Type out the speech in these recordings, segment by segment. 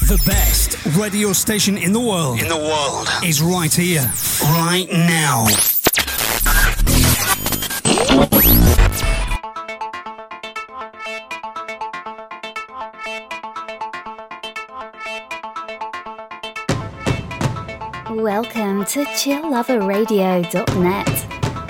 The best radio station in the world. Is right here, right now. Welcome to chillloverradio.net.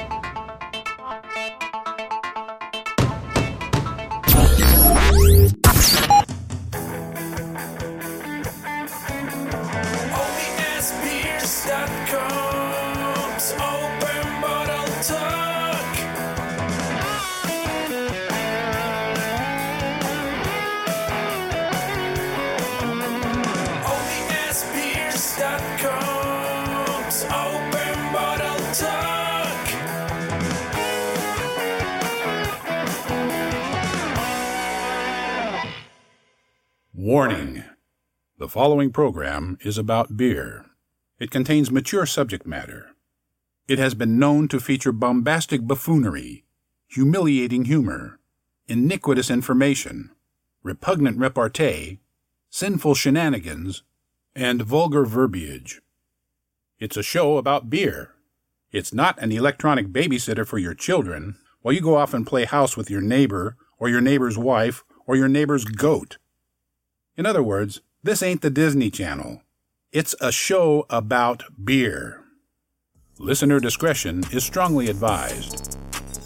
Warning. The following program is about beer. It contains mature subject matter. It has been known to feature bombastic buffoonery, humiliating humor, iniquitous information, repugnant repartee, sinful shenanigans, and vulgar verbiage. It's a show about beer. It's not an electronic babysitter for your children while you go off and play house with your neighbor or your neighbor's wife or your neighbor's goat. In other words, this ain't the Disney Channel. It's a show about beer. Listener discretion is strongly advised.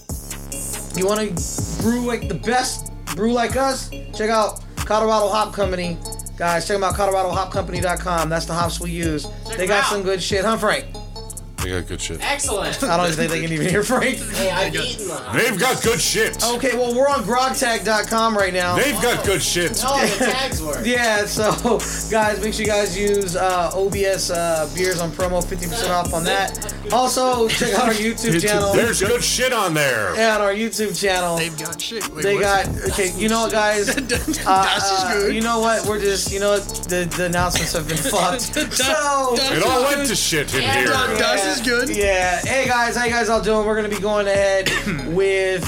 You want to brew like the best, brew like us? Check out Colorado Hop Company. Guys, check them out, coloradohopcompany.com. That's the hops we use. They got some good shit, huh, Frank? They got good shit. Excellent. I don't think they can even hear Frank. Hey, I've eaten them. They've got good shit. Okay, well, we're on grogtag.com right now. They've got good shit. Oh, the tags work. Yeah, so, guys, make sure you guys use OBS beers on promo, 50% off on that. Also, check out our YouTube channel. There's good shit on there. Yeah, on our YouTube channel. They've got shit. Wait, They what? got, okay, you know what, guys? Das is good. You know what? We're just, you know what? The announcements have been fucked. So, It all went to shit in here. Das is good. yeah. Hey, guys, how you guys all doing? We're going to be going ahead with,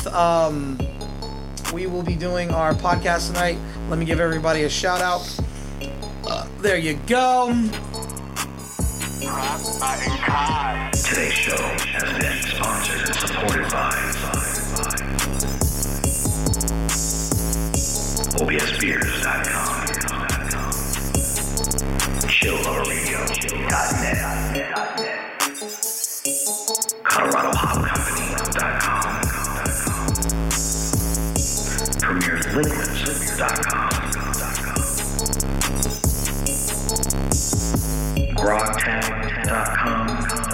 we will be doing our podcast tonight. Let me give everybody a shout out. There you go. Today's show has been sponsored and supported by OBSbeers.com, chillloverradio.net, ColoradoHopCompany.com, PremierLiquids.com, grogtag.com,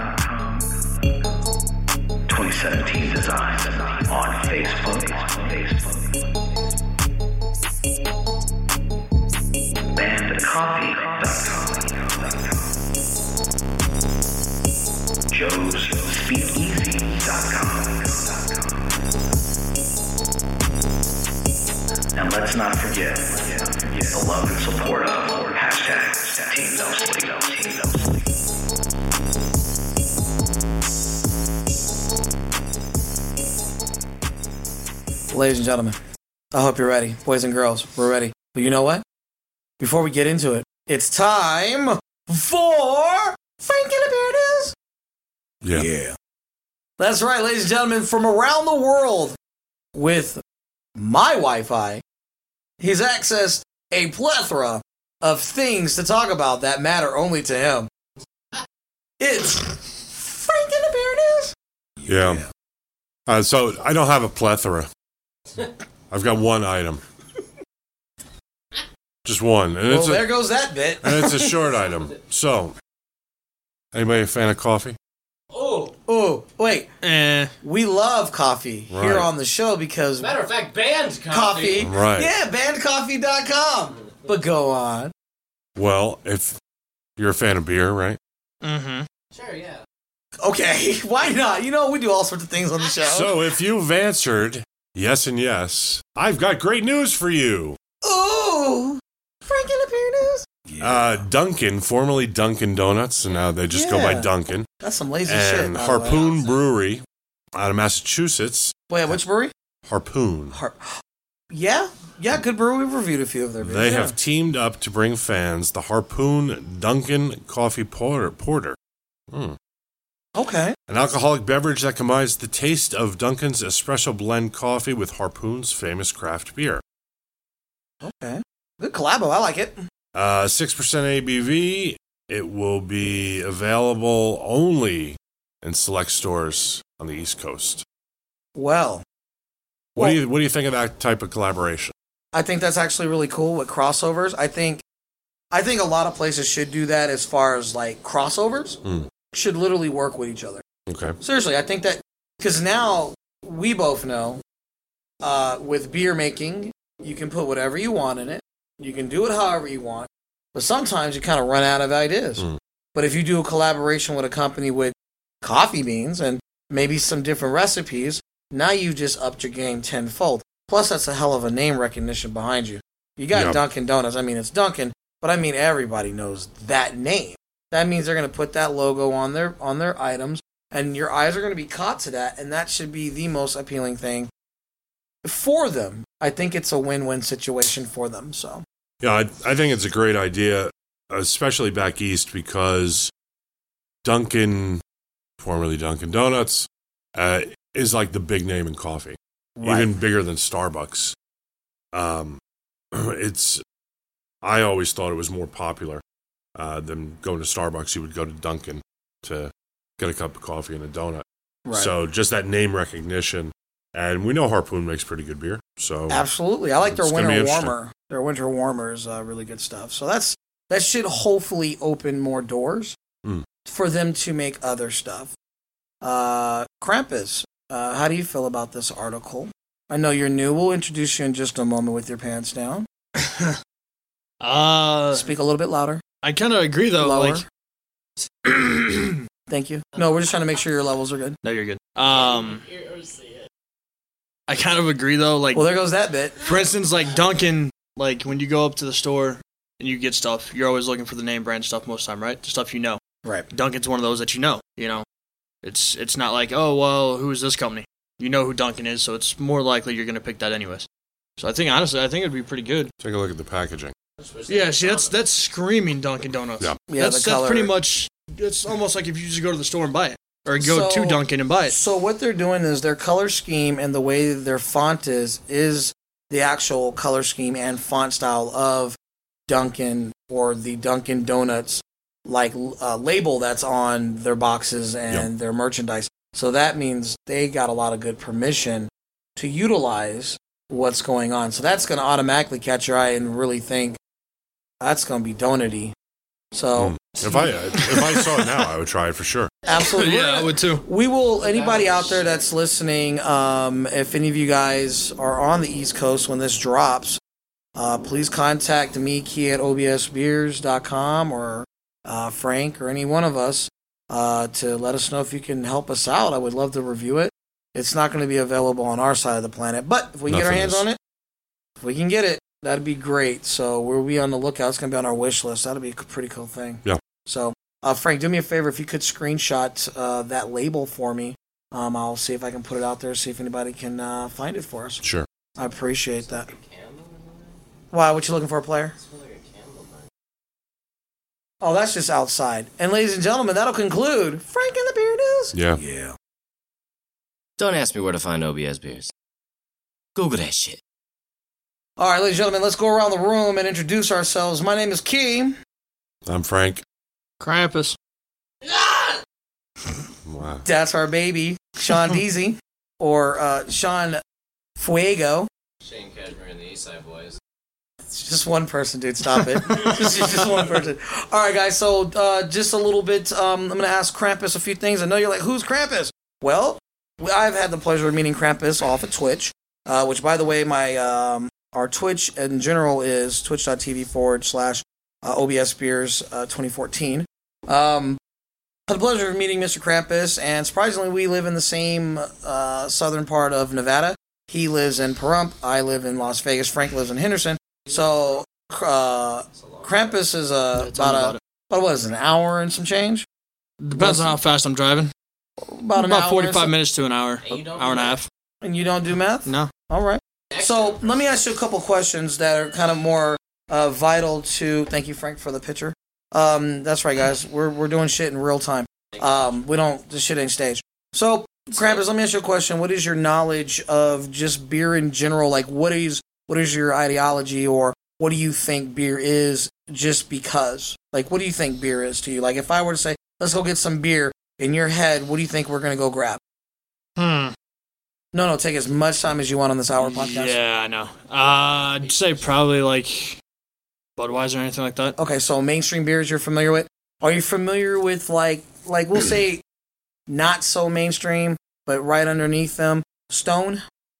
2017 Designs on Facebook, bandcoffee.com, joesSpeakeasy.com, and let's not forget the love and support of hashtag Team No Sleep. Ladies and gentlemen, I hope you're ready. Boys and girls, we're ready. But you know what? Before we get into it, it's time for Frank and the Beer News. Yeah. That's right, ladies and gentlemen, from around the world with my Wi-Fi, he's accessed a plethora of things to talk about that matter only to him. It's Frank and the Beer News. Yeah. So I don't have a plethora. I've got one item. Just one. And Well, there goes that bit. and it's a short item. So, anybody a fan of coffee? Oh, wait. We love coffee here Right. on the show because Matter of fact, banned coffee. Right. Yeah, bandcoffee.com. But go on. Well, if you're a fan of beer, right? Sure, yeah. Okay, why not? You know, we do all sorts of things on the show. So, if you've answered yes and yes, I've got great news for you. Ooh! Frank and the Beer News? Dunkin', formerly Dunkin' Donuts, and now they just go by Yeah. Dunkin'. That's some lazy shit. And by the way. Harpoon Brewery out of Massachusetts. Wait, which brewery? Harpoon. Yeah? Yeah, Good Brew. We've reviewed a few of their beers. They have teamed up to bring fans the Harpoon Dunkin' Coffee Porter. Okay. An alcoholic beverage that combines the taste of Dunkin's espresso blend coffee with Harpoon's famous craft beer. Okay. Good collabo. I like it. 6% ABV. It will be available only in select stores on the East Coast. Well, What do you think of that type of collaboration? I think that's actually really cool with crossovers. I think a lot of places should do that as far as like crossovers. Should literally work with each other. Okay. Seriously, I think that because now we both know with beer making, you can put whatever you want in it. You can do it however you want. But sometimes you kind of run out of ideas. But if you do a collaboration with a company with coffee beans and maybe some different recipes, now you just upped your game tenfold. Plus, that's a hell of a name recognition behind you. You got Dunkin' Donuts. I mean, it's Dunkin', but I mean, everybody knows that name. That means they're going to put that logo on their items, and your eyes are going to be caught to that, and that should be the most appealing thing for them. I think it's a win-win situation for them. So Yeah, I think it's a great idea, especially back east, because Dunkin', formerly Dunkin' Donuts, is like the big name in coffee, even bigger than Starbucks. I always thought it was more popular than going to Starbucks. You would go to Dunkin' to get a cup of coffee and a donut. Right. So just that name recognition, and we know Harpoon makes pretty good beer. So absolutely, I like their it's gonna be winter interesting. warmer. Their winter warmer is really good stuff. So that should hopefully open more doors for them to make other stuff. Krampus, how do you feel about this article? I know you're new. We'll introduce you in just a moment with your pants down. Speak a little bit louder. I kind of agree, though. Lower. Like, Thank you. No, we're just trying to make sure your levels are good. no, you're good. I kind of agree, though. Like, Well, there goes that bit. for instance, like Dunkin', like when you go up to the store and you get stuff, you're always looking for the name brand stuff most of the time, right? The stuff you know. Right. Dunkin's one of those that you know. You know, it's not like, oh well, who is this company? You know who Dunkin' is, so it's more likely you're gonna pick that anyways. So I think honestly, it'd be pretty good. Take a look at the packaging. Yeah, see, that's screaming Dunkin' Donuts. Yeah. That's pretty much. It's almost like if you just go to the store and buy it, or go to Dunkin' and buy it. So what they're doing is their color scheme and the way their font is the actual color scheme and font style of Dunkin' or the Dunkin' Donuts like label that's on their boxes and their merchandise. So that means they got a lot of good permission to utilize what's going on. So that's going to automatically catch your eye and really think that's going to be donut-y. So If I saw it now, I would try it for sure. absolutely. Yeah, I would too. We will, anybody out there that's listening, if any of you guys are on the East Coast when this drops, please contact me, Key, at obsbeers.com, or Frank, or any one of us, to let us know if you can help us out. I would love to review it. It's not going to be available on our side of the planet, but if we can get our hands on it, if we can get it, that'd be great. So we'll be on the lookout. It's going to be on our wish list. That'll be a pretty cool thing. Yeah. So, Frank, do me a favor. If you could screenshot that label for me, I'll see if I can put it out there, see if anybody can find it for us. Sure. I appreciate that. Why? What you looking for, player? Oh, that's just outside. And ladies and gentlemen, that'll conclude Frank and the Beer News. Yeah. Yeah. Don't ask me where to find OBS beers. Google that shit. All right, ladies and gentlemen, let's go around the room and introduce ourselves. My name is Key. I'm Frank. Krampus. Wow. That's our baby, Sean Deasy, or Sean Fuego. Shane Cashmere and the Eastside Boys. It's just one person, dude. Stop it. just one person. All right, guys. So just a little bit. I'm going to ask Krampus a few things. I know you're like, who's Krampus? Well, I've had the pleasure of meeting Krampus off at Twitch, which, by the way, my our Twitch in general is twitch.tv/OBSBeers 2014. Had the pleasure of meeting Mr. Krampus, and surprisingly, we live in the same southern part of Nevada. He lives in Pahrump. I live in Las Vegas. Frank lives in Henderson. So Krampus is about what is it, an hour and some change? Depends on how fast I'm driving. About 45 minutes to an hour, hour and a half. And you don't do math? No. All right. So let me ask you a couple questions that are kind of more vital to. Thank you, Frank, for the picture. That's right, guys. We're doing shit in real time. We don't. This shit ain't staged. So, Krampus, let me ask you a question. What is your knowledge of just beer in general? Like, what is your ideology, or what do you think beer is? Just because, like, what do you think beer is to you? Like, if I were to say, let's go get some beer, in your head, what do you think we're gonna go grab? No, take as much time as you want on this hour podcast. Yeah, I know. I'd say probably like Budweiser or anything like that. Okay, so mainstream beers you're familiar with. Are you familiar with like we'll say not so mainstream, but right underneath them, Stone,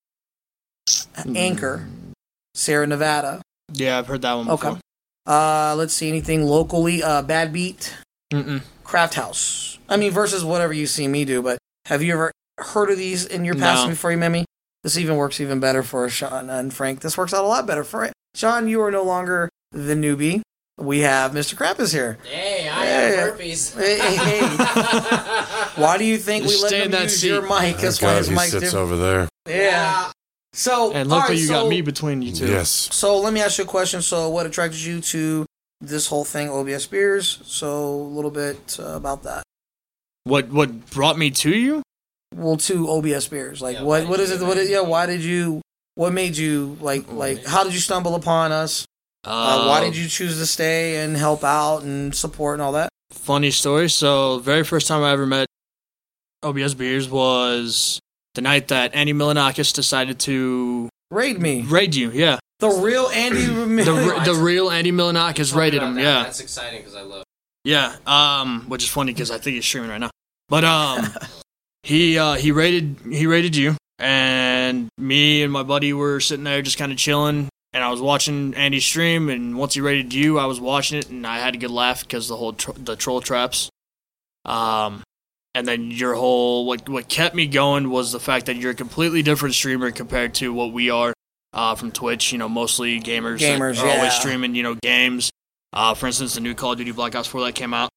Anchor, Sierra Nevada. Yeah, I've heard that one before. Okay. Let's see, anything locally. Bad Beat, Craft House. I mean, versus whatever you see me do, but have you ever heard of these in your past before you met me? This even works even better for Sean and Frank. This works out a lot better for it. Sean, you are no longer the newbie. We have Mr. Krampus here. Hey, I have herpes. Hey. Why do you think we let him use your mic? That's why his mic's sits over there. Yeah. So, and look what you got me between you two. Yes. So let me ask you a question. So what attracted you to this whole thing, OBS Beers? So a little bit about that. What brought me to you? Well, to OBS Beers. Like, what is it? Why did you? What made you like? How did you stumble upon us? Why did you choose to stay and help out and support and all that? Funny story. So, very first time I ever met OBS Beers was the night that Andy Milanakis decided to raid me. Raid you, yeah. The real Andy the real Andy Milanakis raided him, yeah. That's exciting because I love it. Yeah, which is funny because I think he's streaming right now. But he raided you, and me and my buddy were sitting there just kind of chilling, and I was watching Andy stream, and once he raided you, I was watching it, and I had a good laugh because the whole the troll traps. And then your whole what kept me going was the fact that you're a completely different streamer compared to what we are from Twitch. You know, mostly gamers that are always streaming, you know, games. For instance, the new Call of Duty Black Ops 4 that came out.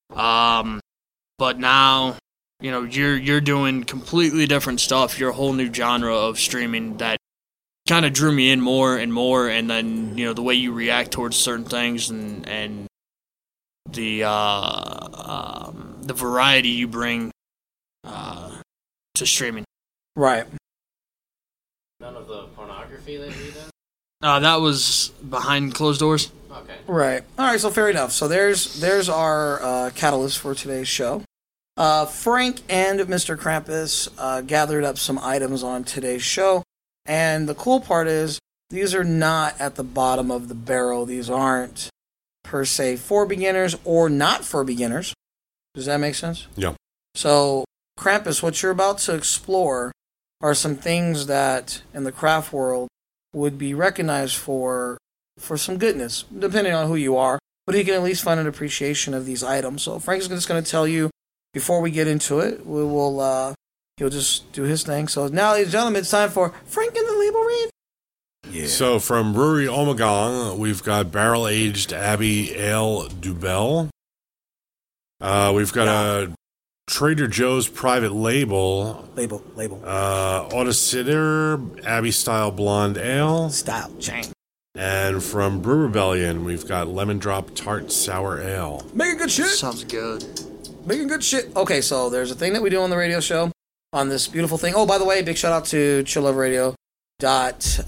But now, you know, you're doing completely different stuff. You're a whole new genre of streaming that kind of drew me in more and more. And then, you know, the way you react towards certain things and the variety you bring to streaming. Right. None of the pornography that you did? That was behind closed doors. Okay. Right. All right, so fair enough. So there's our catalyst for today's show. Frank and Mr. Krampus gathered up some items on today's show. And the cool part is these are not at the bottom of the barrel. These aren't per se for beginners or not for beginners. Does that make sense? Yeah. So, Krampus, what you're about to explore are some things that in the craft world would be recognized for some goodness, depending on who you are. But you can at least find an appreciation of these items. So Frank's just going to tell you before we get into it. He'll just do his thing. So now, ladies and gentlemen, it's time for Frank and the Label Read. Yeah. So from Brewery Ommegang, we've got barrel-aged Abbey Ale Dubel. We've got a Trader Joe's private label. Label. Audicitor Abbey-style blonde ale. Style chain. And from Brew Rebellion, we've got Lemon Drop Tart Sour Ale. Making good shit. Sounds good. Making good shit. Okay, so there's a thing that we do on the radio show on this beautiful thing. Oh, by the way, big shout out to Chill Love Radio. .net.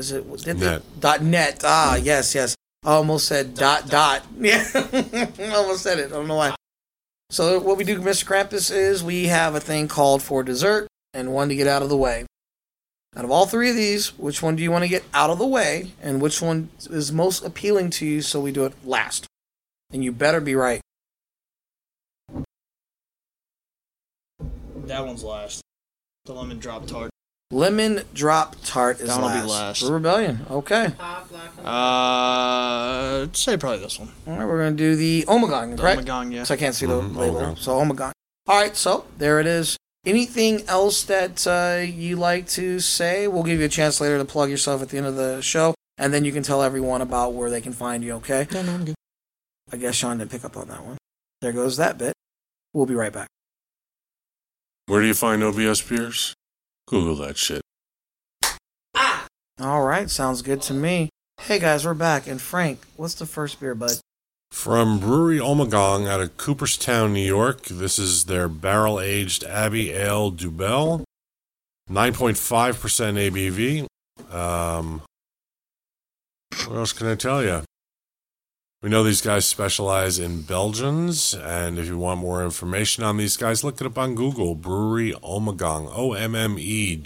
Ah, yes. I almost said dot. Yeah, I almost said it. I don't know why. So what we do, Mr. Krampus, is we have a thing called For Dessert and one to get out of the way. Out of all three of these, which one do you want to get out of the way, and which one is most appealing to you, so we do it last? And you better be right. That one's last. The Lemon Drop Tart. Lemon Drop Tart is That'll last. be last. For Rebellion, okay. I'd say probably this one. All right, we're going to do the Ommegang, The right? Ommegang, yeah. So I can't see the label. Ommegang. So Ommegang. All right, so there it is. Anything else that you like to say? We'll give you a chance later to plug yourself at the end of the show, and then you can tell everyone about where they can find you, okay? No, I'm good. I guess Sean didn't pick up on that one. There goes that bit. We'll be right back. Where do you find OBS Beers? Google that shit. All right, sounds good to me. Hey guys, we're back. And Frank, what's the first beer, bud? From Brewery Ommegang out of Cooperstown, New York. This is their barrel-aged Abbey Ale Dubel. 9.5% ABV. What else can I tell you? We know these guys specialize in Belgians, and if you want more information on these guys, look it up on Google. Brewery Ommegang, Ommegang.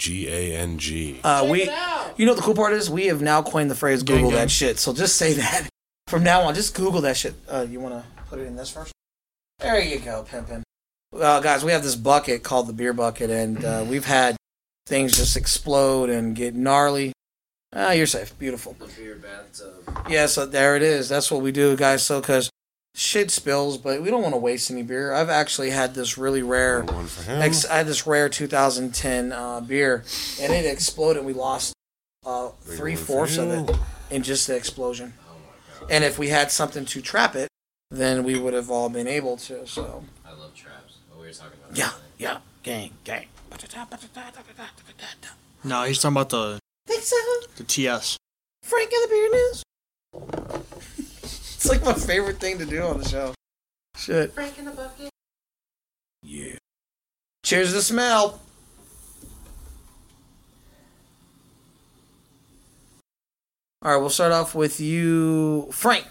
You know what the cool part is? We have now coined the phrase "Google that shit." So just say that from now on. Just Google that shit. You want to put it in this first? There you go, pimpin'. Guys, we have this bucket called the beer bucket, and we've had things just explode and get gnarly. You're safe. Beautiful. The beer bathtub. Yeah, so there it is. That's what we do, guys. So, because shit spills, but we don't want to waste any beer. I've actually had this really rare, I had this rare 2010 beer, and it exploded. We lost 3/4 of it in just the explosion. Oh my god. And if we had something to trap it, then we would have all been able to. So. I love traps. What we were talking about. Yeah. Gang. No, he's talking about the TS. Frank in the beer news. It's like my favorite thing to do on the show. Shit. Frank in the bucket. Yeah. Cheers to the smell. All right, we'll start off with you, Frank.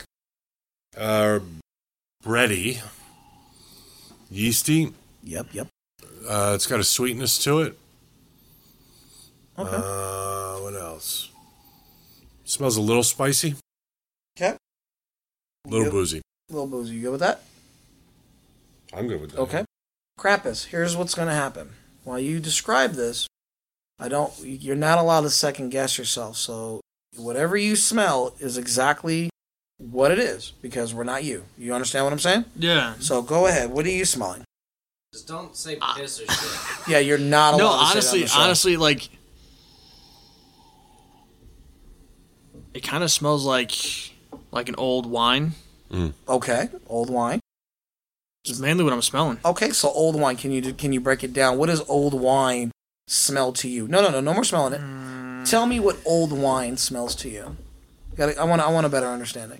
Bready. Yeasty. Yep. It's got a sweetness to it. Okay. What else? Smells a little spicy. Okay. A little boozy. A little boozy. You good with that? I'm good with that. Okay. Krampus, here's what's going to happen. While you describe this, you're not allowed to second guess yourself. So whatever you smell is exactly what it is, because we're not you. You understand what I'm saying? Yeah. So go ahead. What are you smelling? Just don't say piss or shit. Yeah, you're not allowed No, to say that on the show. honestly, like, it kind of smells like an old wine. Okay, old wine. It's mainly what I'm smelling. Okay, so old wine. Can you break it down? What does old wine smell to you? No more smelling it. Tell me what old wine smells to you. I want a better understanding.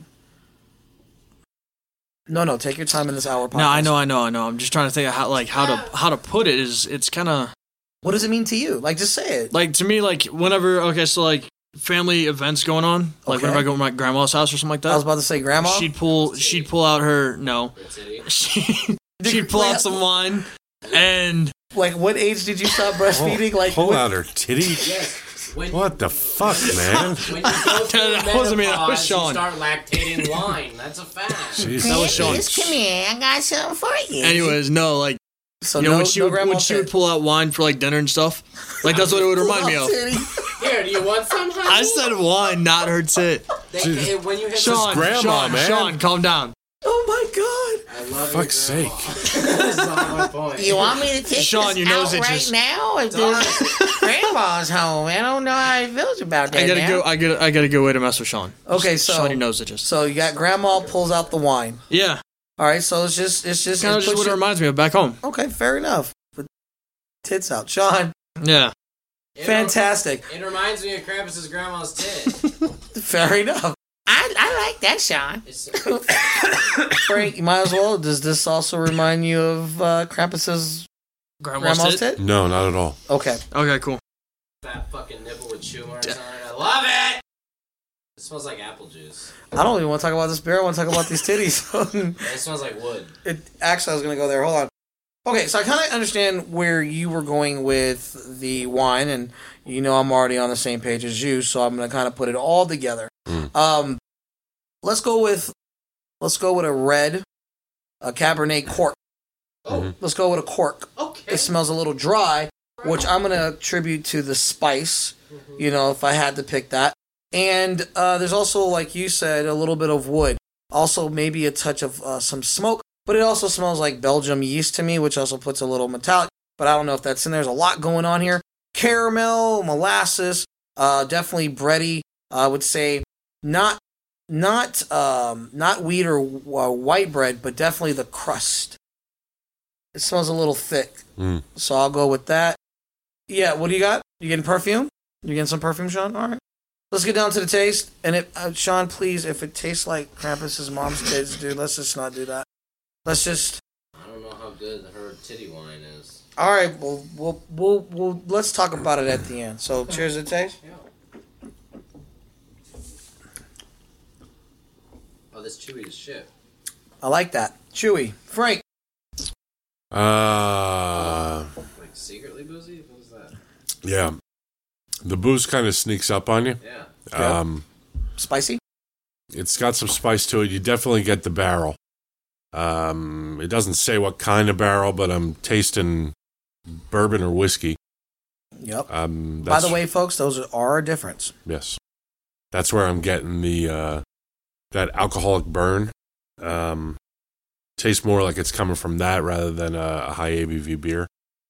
No, take your time in this hour podcast. No, I know. I'm just trying to think of how to put it. It's kind of. What does it mean to you? Like, just say it. Like, to me, like, whenever, okay, so, like, family events going on, like, whenever I go to my grandma's house or something like that. I was about to say grandma? She'd pull out her, no. She'd pull out some wine, and... Like, what age did you stop breastfeeding? Pull out her titty? Yes. What the fuck, man? When you go through That wasn't me, that was menopause, Sean. You start lactating wine. That's a fact. Jeez. That was Sean. Come here, I got something for you. Anyways, no, like, So you know, when she would pull out wine for, like, dinner and stuff, like, that's what it would remind me of. Here, do you want some, honey? I said wine, not her tit. When you hit Sean, grandma, man. Sean, calm down. Oh my god! I love Fuck's sake. That's not my point. You want me to take Sean, this your nose out right itches. now? If grandma's home, I don't know how he feels about that. I gotta now. go. I gotta go away to mess with Sean. Okay, so Sean, your nose itches. So you got grandma pulls out the wine. Yeah, All right, so it's just kind of it just puts what it you- reminds me of back home. Okay, fair enough. But tits out, Sean. Yeah. Fantastic. It reminds me of Krampus's grandma's tit. Fair enough. I like that, Sean. Frank, you might as well. Does this also remind you of Krampus's grandma's tit? No, not at all. Okay. Okay, cool. Fat fucking nipple with chew marks on it. I love it. It smells like apple juice. I don't even want to talk about this beer. I want to talk about these titties. It smells like wood. Actually, I was going to go there. Hold on. Okay, so I kind of understand where you were going with the wine, and you know I'm already on the same page as you, so I'm going to kind of put it all together. Let's go with a red, a Cabernet cork. Oh. Let's go with a cork. Okay. It smells a little dry, which I'm going to attribute to the spice, you know, if I had to pick that. And there's also, like you said, a little bit of wood. Also, maybe a touch of some smoke. But it also smells like Belgium yeast to me, which also puts a little metallic. But I don't know if that's in there. There's a lot going on here. Caramel, molasses, definitely bready. I would say not wheat or white bread, but definitely the crust. It smells a little thick. So I'll go with that. Yeah, what do you got? You getting perfume? You getting some perfume, Sean? All right. Let's get down to the taste. And Sean, please, if it tastes like Krampus's mom's kids, dude, let's just not do that. Let's just. I don't know how good her titty wine is. All right, we'll let's talk about it at the end. So, cheers to the taste. Yeah. Oh, this chewy as shit. I like that. Chewy. Frank. Like secretly boozy? What is that? Yeah. The booze kind of sneaks up on you. Yeah. Spicy? It's got some spice to it. You definitely get the barrel. It doesn't say what kind of barrel, but I'm tasting bourbon or whiskey. Yep. By the way, folks, those are a difference. Yes. That's where I'm getting the that alcoholic burn. Tastes more like it's coming from that rather than a high ABV beer.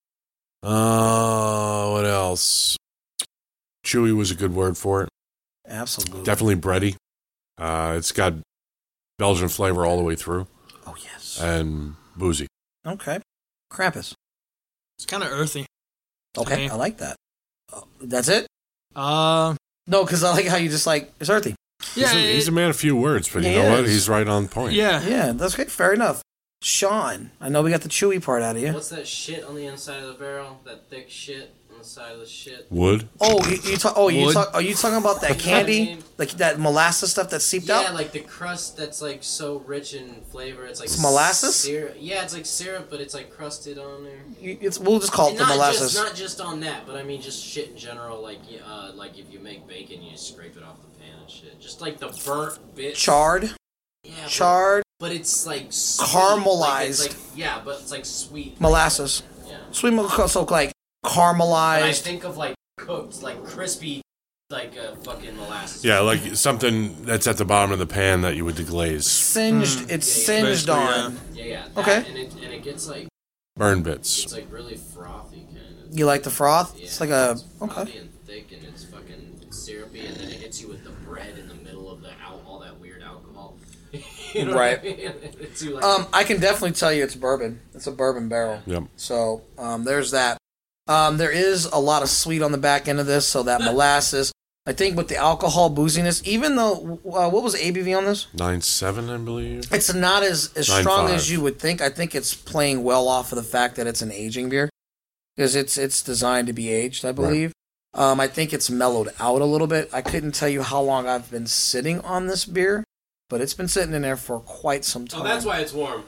What else? Chewy was a good word for it. Absolutely. Definitely bready. It's got Belgian flavor all the way through. Oh, yes. And boozy. Okay. Krampus. It's kind of earthy. Okay, I like that. That's it? No, because I like how you just like, it's earthy. Yeah, he's a man of few words, but you know what? He's right on point. Yeah, that's good. Fair enough. Sean, I know we got the chewy part out of you. What's that shit on the inside of the barrel? That thick shit on the side of the shit? Wood. Oh, are you talking about that candy, like that molasses stuff that seeped out? Yeah, like the crust that's like so rich in flavor. It's like molasses. Syrup. Yeah, it's like syrup, but it's like crusted on there. We'll just call it the molasses. Not just on that, but I mean just shit in general. Like if you make bacon, you scrape it off the pan and shit. Just like the burnt bits. Charred. Yeah. Charred. But it's like sweet. Caramelized. But it's like sweet. Molasses. Yeah. Sweet so like caramelized. When I think of like cooked, like crispy, like fucking molasses. Yeah, like something that's at the bottom of the pan that you would deglaze. Singed. It's singed on. Yeah. Okay. And it gets like burn bits. It's like really frothy kind of. You like the froth? Yeah, it's like a frothy and thick, and it's fucking syrupy, and then it hits you with the bread in the middle of all that weird alcohol. You know right. What I mean? It's like, I can definitely tell you it's bourbon. It's a bourbon barrel. Yep. So there's that. There is a lot of sweet on the back end of this, so that molasses. I think with the alcohol booziness, even though what was the ABV on this? 9.7, I believe. It's not as strong 9.5. as you would think. I think it's playing well off of the fact that it's an aging beer because it's designed to be aged, I believe. Right. I think it's mellowed out a little bit. I couldn't tell you how long I've been sitting on this beer. But it's been sitting in there for quite some time. Oh, that's why it's warm.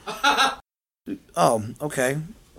Oh, okay.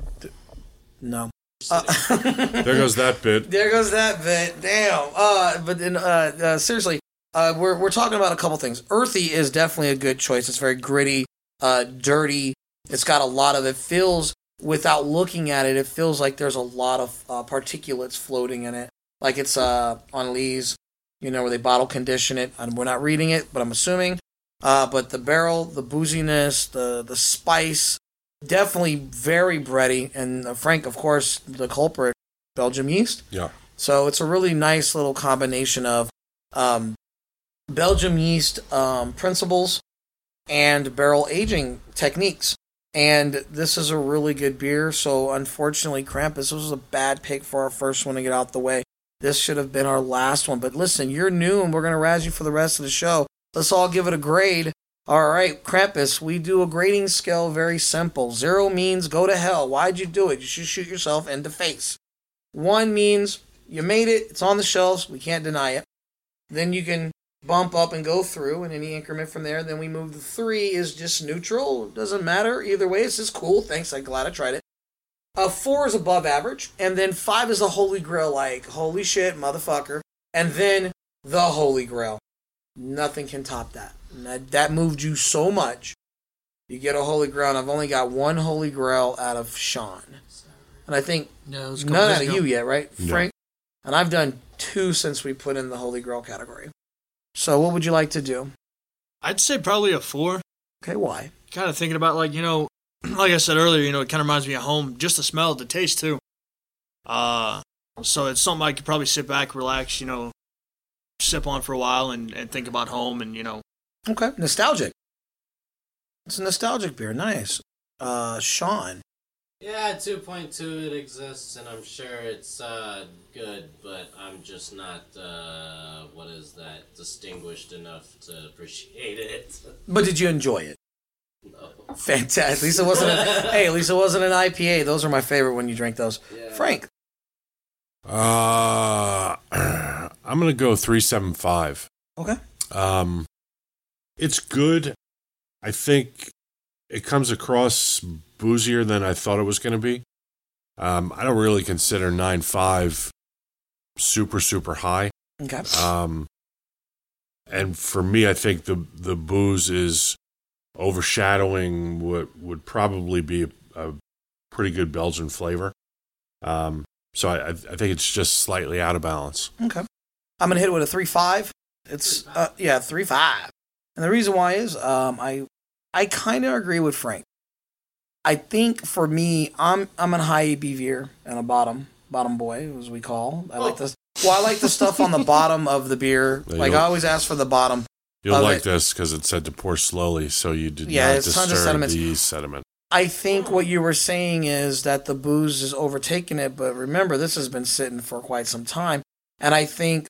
No. There goes that bit. There goes that bit. Damn. But then, seriously, we're talking about a couple things. Earthy is definitely a good choice. It's very gritty, dirty. It's got a lot of. It feels, without looking at it, it feels like there's a lot of particulates floating in it. Like it's on Lee's, where they bottle condition it. And we're not reading it, but I'm assuming. But the barrel, the booziness, the spice, definitely very bready. And Frank, of course, the culprit, Belgium yeast. Yeah. So it's a really nice little combination of Belgium yeast principles and barrel aging techniques. And this is a really good beer. So unfortunately, Krampus, this was a bad pick for our first one to get out the way. This should have been our last one. But listen, you're new and we're going to razz you for the rest of the show. Let's all give it a grade. All right, Krampus, we do a grading scale very simple. 0 means go to hell. Why'd you do it? You should shoot yourself in the face. 1 means you made it. It's on the shelves. We can't deny it. Then you can bump up and go through in any increment from there. Then we move to 3 is just neutral. It doesn't matter. Either way, it's just cool. Thanks. I'm glad I tried it. 4 is above average. And then 5 is the holy grail, like, holy shit, motherfucker. And then the holy grail. Nothing can top that. That moved you so much. You get a holy grail, and I've only got 1 holy grail out of Sean. And I think none out of you yet, right, Frank? And I've done 2 since we put in the holy grail category. So what would you like to do? I'd say probably a 4. Okay, why? Kind of thinking about, like I said earlier, it kind of reminds me of home. Just the smell, the taste, too. So it's something I could probably sit back, relax, sip on for a while and think about home and, Okay, nostalgic. It's a nostalgic beer. Nice. Sean. Yeah, 2.2 it exists, and I'm sure it's good, but I'm just not distinguished enough to appreciate it. But did you enjoy it? No. Fantastic. At least it wasn't. At least it wasn't an IPA. Those are my favorite when you drink those. Yeah. Frank. I'm gonna go 3.75. Okay. It's good. I think it comes across boozier than I thought it was going to be. I don't really consider 9.5 super high. Okay. And for me, I think the booze is overshadowing what would probably be a pretty good Belgian flavor. So I think it's just slightly out of balance. Okay. I'm going to hit it with a 3.5. It's 3.5. And the reason why is I kind of agree with Frank. I think for me, I'm a high ABVer and a bottom boy, as we call. I like this. Well, I like the stuff on the bottom of the beer. Like I always ask for the bottom. You'll like this because it said to pour slowly, so you did not disturb the yeast sediment. I think what you were saying is that the booze is overtaking it, but remember, this has been sitting for quite some time, and I think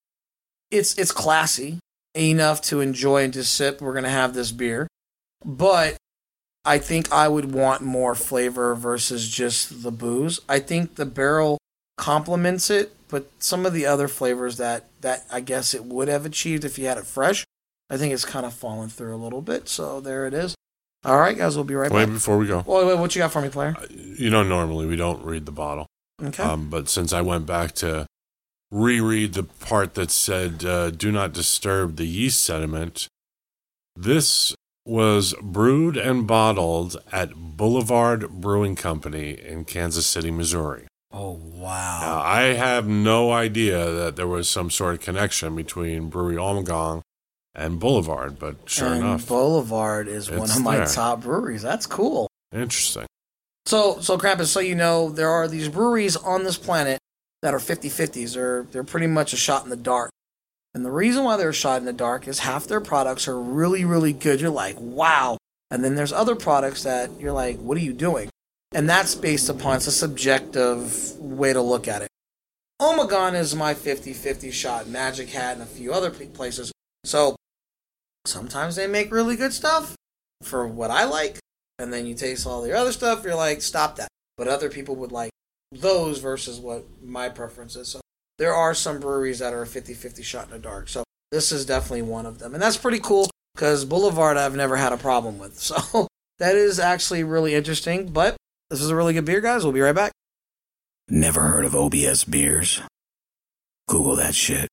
it's classy enough to enjoy and to sip. We're going to have this beer, but I think I would want more flavor versus just the booze. I think the barrel complements it, but some of the other flavors that I guess it would have achieved if you had it fresh, I think it's kind of fallen through a little bit. So there it is. All right, guys, we'll be right back. Wait, before we go. Wait, what you got for me, player? Normally we don't read the bottle. Okay. But since I went back to reread the part that said, do not disturb the yeast sediment, this was brewed and bottled at Boulevard Brewing Company in Kansas City, Missouri. Oh, wow. Now, I have no idea that there was some sort of connection between Brewery Ommegang and Boulevard, but sure enough. Boulevard is one of my top breweries. That's cool. Interesting. So Krampus, so you know, there are these breweries on this planet that are 50-50s. They're pretty much a shot in the dark. And the reason why they're a shot in the dark is half their products are really, really good. You're like, wow. And then there's other products that you're like, what are you doing? And that's based upon, it's a subjective way to look at it. Ommegang is my 50-50 shot, Magic Hat, and a few other places. So sometimes they make really good stuff for what I like, and then you taste all the other stuff, you're like, stop that. But other people would like those versus what my preference is. So there are some breweries that are a 50-50 shot in the dark. So this is definitely one of them. And that's pretty cool because Boulevard I've never had a problem with. So that is actually really interesting. But this is a really good beer, guys. We'll be right back. Never heard of OBS beers? Google that shit.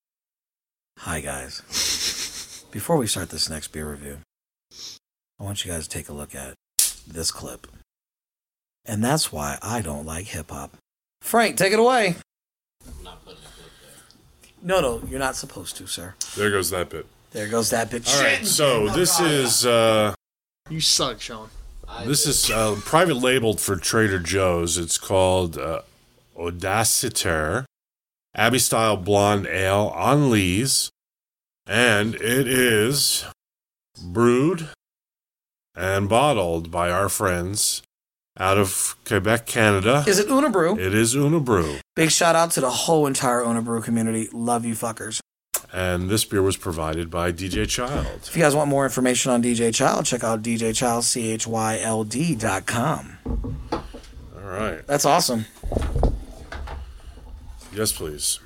Hi, guys. Before we start this next beer review, I want you guys to take a look at this clip. And that's why I don't like hip-hop. Frank, take it away. I'm not putting a clip No, there. you're not supposed to, sir. There goes that bit. There goes that bit. All right, so this is... You suck, Sean. This is private labeled for Trader Joe's. It's called Audaciter Abbey Style Blonde Ale on lees. And it is brewed and bottled by our friends out of Quebec, Canada. Is it Una Brew? It is Una Brew. Big shout out to the whole entire Una Brew community. Love you fuckers. And this beer was provided by DJ Child. If you guys want more information on DJ Child, check out djchild.com. All right. That's awesome. Yes, please.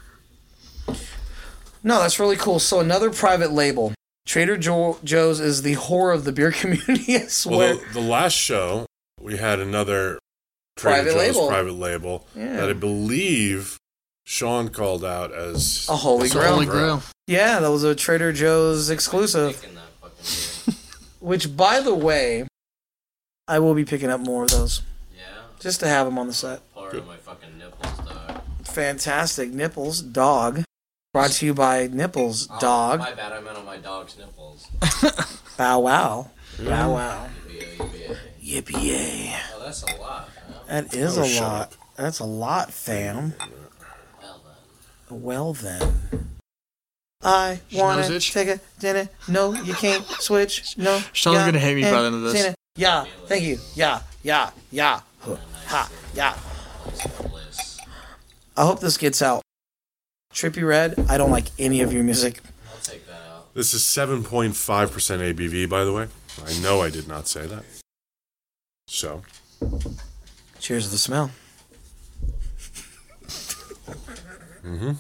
No, that's really cool. So another private label. Trader Joe's is the whore of the beer community, I swear. Well, the last show, we had another Trader Joe's private label that I believe Sean called out as a Holy Grail. Yeah, that was a Trader Joe's exclusive. Which, by the way, I will be picking up more of those. Yeah. Just to have them on the set. Part of my fucking nipples, dog. Fantastic. Nipples, dog. Brought to you by Nipples, dog. My bad, I meant on my dog's nipples. Bow wow. Bow wow. Yippee-yay. Oh, that's a lot, man. That is a lot. That's a lot, fam. Well then. I want to take a dinner. No, you can't switch. No. Sean's going to hate me by the end of this. Yeah, thank you. Yeah. Ha, yeah. I hope this gets out. Trippy Red, I don't like any of your music. I'll take that out. This is 7.5% ABV, by the way. I know I did not say that. So. Cheers to the smell. Mm-hmm.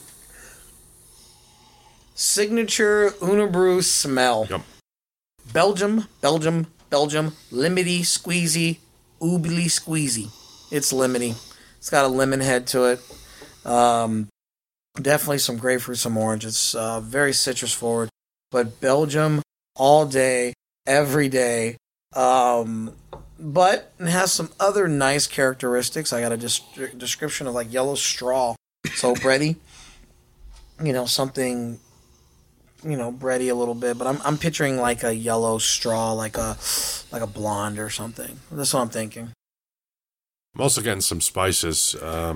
Signature Unibrew smell. Yep. Belgium, lemony, squeezy, oobly squeezy. It's lemony. It's got a lemon head to it. Definitely some grapefruit, some orange. It's very citrus forward. But Belgium all day, every day. But it has some other nice characteristics. I got a description of like yellow straw. So bready. Something, bready a little bit. But I'm picturing like a yellow straw, like a blonde or something. That's what I'm thinking. I'm also getting some spices.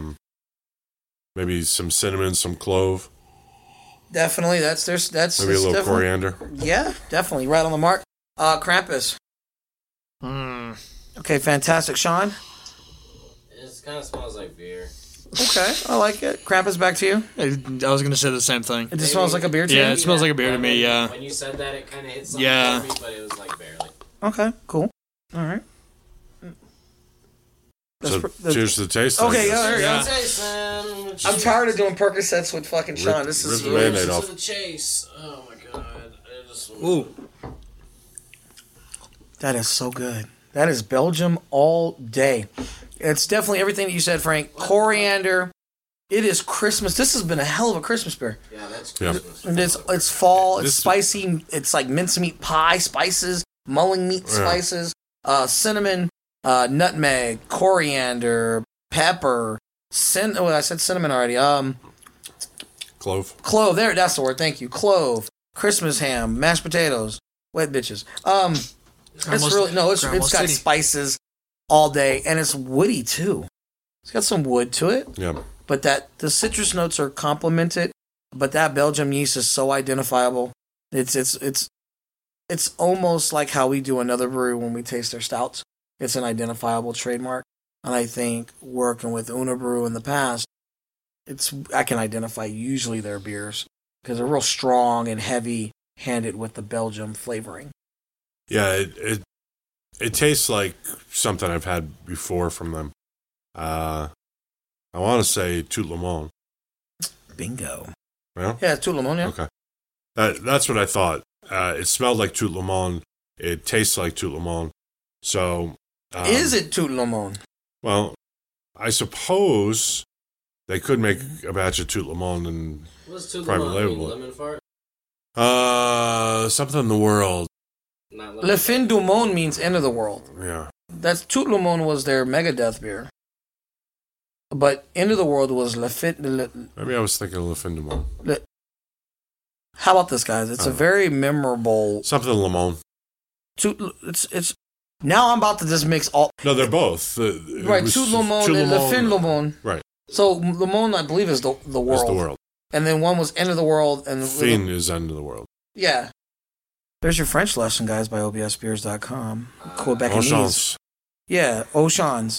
Maybe some cinnamon, some clove. Definitely. That's maybe a little coriander. Yeah, definitely. Right on the mark. Krampus. Okay, fantastic. Sean? It kind of smells like beer. Okay, I like it. Krampus, back to you. I was going to say the same thing. It just smells like a beer to you? Yeah, it smells like a beer to me, yeah. When you said that, it kind of hit something for me, but it was like barely. Okay, cool. All right. Cheers to the taste. Okay, there you go. I'm tired of doing Percocets with fucking Sean. This is the Band-Aid off. The chase. Oh my god. Ooh. That is so good. That is Belgium all day. It's definitely everything that you said, Frank. Coriander. It is Christmas. This has been a hell of a Christmas beer. Yeah, that's Christmas. And it's fall. It's spicy. It's like mincemeat pie spices, mulling meat spices, cinnamon, nutmeg, coriander, pepper, I said cinnamon already. Clove. Clove. There, that's the word. Thank you. Clove. Christmas ham, mashed potatoes, wet bitches. It's got spices all day, and it's woody too. It's got some wood to it. Yeah. But the citrus notes are complemented. But that Belgium yeast is so identifiable. It's almost like how we do another brewery when we taste their stouts. It's an identifiable trademark. And I think working with Unibrew in the past, I can identify usually their beers because they're real strong and heavy-handed with the Belgium flavoring. Yeah, it tastes like something I've had before from them. I want to say Tout Le Monde. Bingo. Yeah? Yeah, Tout Le Monde, yeah. Okay. That's what I thought. It smelled like Tout Le Monde. It tastes like Tout Le Monde. So... is it Tout Le Monde? Well, I suppose they could make a batch of Tout Le Monde and private label it. Lemon fart? Something in the world. Le Fin du Monde means end of the world. Yeah. That's Tout Le Monde was their Megadeth beer. But end of the world was Le Fin... Maybe I was thinking Le Fin du Monde. How about this, guys? It's a very memorable... Something Le Monde. It's... Now I'm about to just mix all... No, they're both. Right, Tout Le Monde and Le Fin Le Monde. Right. So Le Monde, I believe, is the world. It's the world. And then one was End of the World. And Fin is End of the World. Yeah. There's your French lesson, guys, by obsbeers.com. Quebecese. Yeah, Auchan's.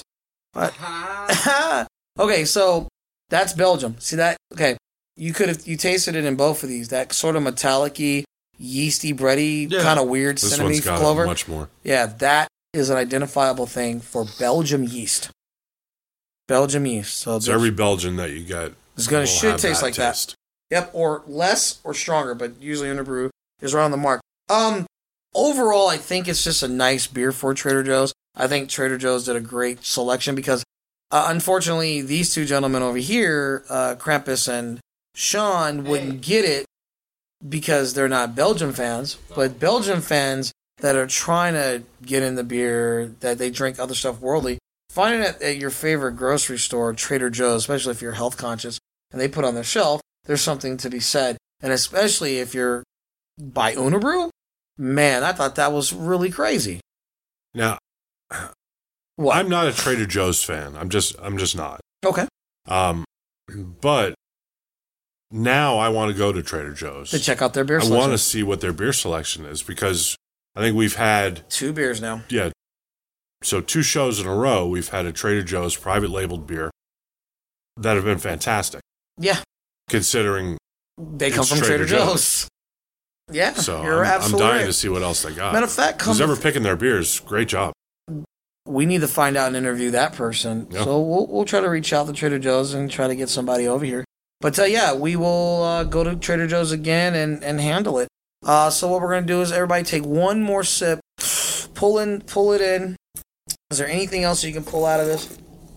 Okay, so that's Belgium. See that? Okay. You tasted it in both of these. That sort of metallic-y, yeasty, bready, kind of weird cinnamon clover. Much more. Yeah, that is an identifiable thing for Belgium yeast. Belgium yeast. So every Belgian that you get should taste like that. Yep, or less or stronger, but usually Unibrew is right on the mark. Overall, I think it's just a nice beer for Trader Joe's. I think Trader Joe's did a great selection because, unfortunately, these two gentlemen over here, Krampus and Sean, wouldn't get it because they're not Belgian fans. But Belgian fans that are trying to get in the beer, that they drink other stuff worldly, finding it at your favorite grocery store, Trader Joe's, especially if you're health conscious, and they put on their shelf, there's something to be said. And especially if you're by Unibrew, man, I thought that was really crazy. Now, what? I'm not a Trader Joe's fan. I'm just not. Okay. But now I want to go to Trader Joe's to check out their beer selection. selection. I want to see what their beer selection is because I think we've had 2 beers now. Yeah, So 2 shows in a row, we've had a Trader Joe's private labeled beer that have been fantastic. Yeah. Considering they come from Trader Joe's. Yeah, so you're absolutely I'm dying right. to see what else they got. Matter of fact, who's ever picking their beers, great job. We need to find out and interview that person. Yeah. So we'll try to reach out to Trader Joe's and try to get somebody over here. But yeah, we will go to Trader Joe's again and handle it. So what we're going to do is everybody take one more sip, pull it in. Is there anything else you can pull out of this?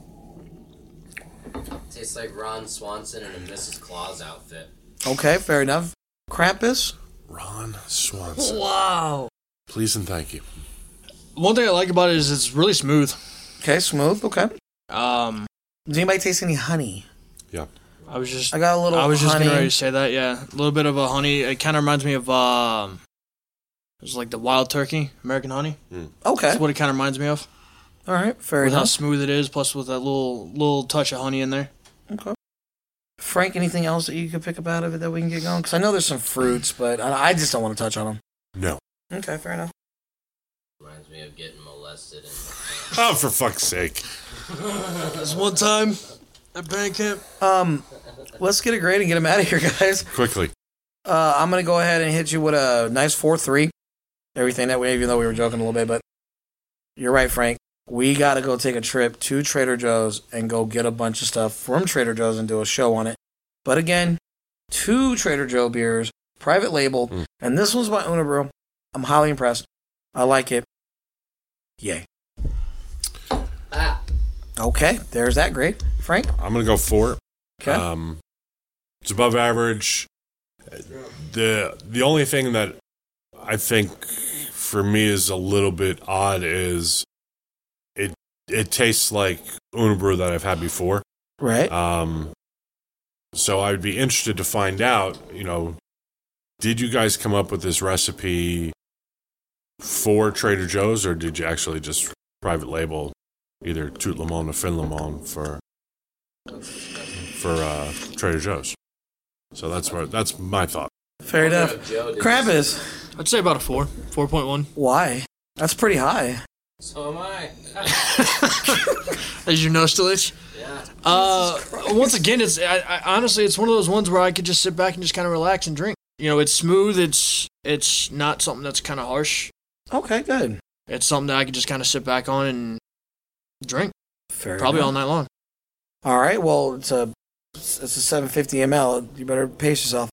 Tastes like Ron Swanson in a Mrs. Claus outfit. Okay, fair enough. Krampus? Ron Swanson. Wow. Please and thank you. One thing I like about it is it's really smooth. Okay, smooth. Okay. Does anybody taste any honey? Yeah. I was just honey. getting ready to say that. Yeah, a little bit of a honey. It kind of reminds me of it's like the wild turkey, American honey. Okay. That's what it kind of reminds me of. All right, fair with enough. How smooth it is, plus with that little touch of honey in there. Okay. Frank, anything else that you could pick up out of it that we can get going? Because I know there's some fruits, but I just don't want to touch on them. No. Okay, fair enough. Reminds me of getting molested. Oh, for fuck's sake. This one time at band camp. Let's get it great and get him out of here, guys. Quickly. I'm going to go ahead and hit you with a nice 4-3. Everything that way, even though we were joking a little bit, but you're right, Frank. We got to go take a trip to Trader Joe's and go get a bunch of stuff from Trader Joe's and do a show on it. But again, 2 Trader Joe beers, private labeled, and this one's by Unibrew. I'm highly impressed. I like it. Yay. Okay, there's that grade. Frank? I'm going to go 4. Okay. It's above average. The only thing that I think for me is a little bit odd is it tastes like Unibrew that I've had before. Right. So I'd be interested to find out, did you guys come up with this recipe for Trader Joe's, or did you actually just private label either Tout Le Monde or Fin Le Monde for Trader Joe's? So that's my thought. Fair enough. Krampus? I'd say about a 4.1. Why? That's pretty high. So am I. Is your nose still itch? Yeah. Once again, I honestly, it's one of those ones where I could just sit back and just kind of relax and drink. It's smooth. It's not something that's kind of harsh. Okay, good. It's something that I could just kind of sit back on and drink. Fair Probably enough. all night long. All right. Well, it's a 750 ml. You better pace yourself.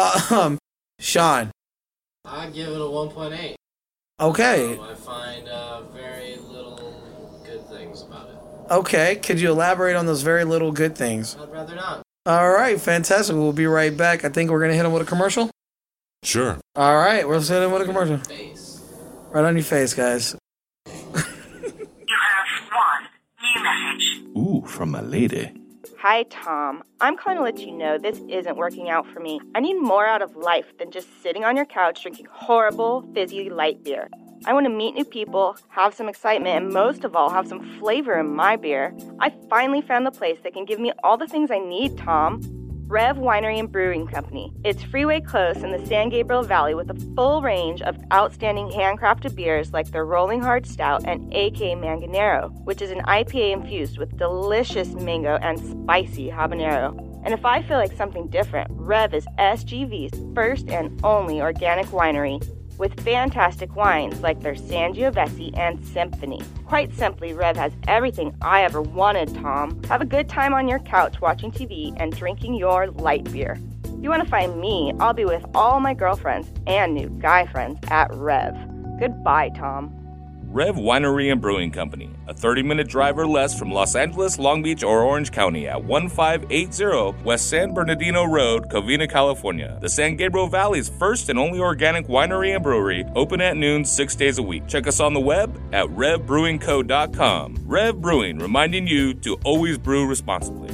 Sean. I give it a 1.8. Okay. I find very little good things about it. Okay. Could you elaborate on those very little good things? I'd rather not. All right. Fantastic. We'll be right back. I think we're going to hit him with a commercial. Sure. All right. We'll hit him with a commercial. Face. Right on your face, guys. You have one new message. Ooh, from a lady. Hi, Tom. I'm calling to let you know this isn't working out for me. I need more out of life than just sitting on your couch drinking horrible, fizzy light beer. I want to meet new people, have some excitement, and most of all, have some flavor in my beer. I finally found the place that can give me all the things I need, Tom. Rev Winery and Brewing Company. It's freeway close in the San Gabriel Valley with a full range of outstanding handcrafted beers like their Rolling Hard Stout and AK Manganero, which is an IPA infused with delicious mango and spicy habanero. And if I feel like something different, Rev is SGV's first and only organic winery, with fantastic wines like their Sangiovese and Symphony. Quite simply, Rev has everything I ever wanted, Tom. Have a good time on your couch watching TV and drinking your light beer. If you want to find me, I'll be with all my girlfriends and new guy friends at Rev. Goodbye, Tom. Rev Winery and Brewing Company, a 30-minute drive or less from Los Angeles, Long Beach, or Orange County at 1580 West San Bernardino Road, Covina, California. The San Gabriel Valley's first and only organic winery and brewery, open at noon 6 days a week. Check us on the web at revbrewingco.com. Rev Brewing, reminding you to always brew responsibly.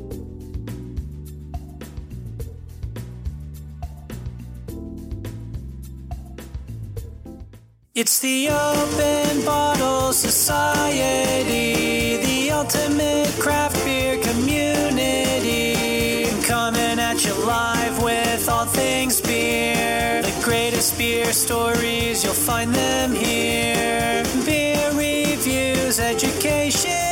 It's the Open Bottle Society, the ultimate craft beer community. Coming at you live with all things beer. The greatest beer stories, you'll find them here. Beer reviews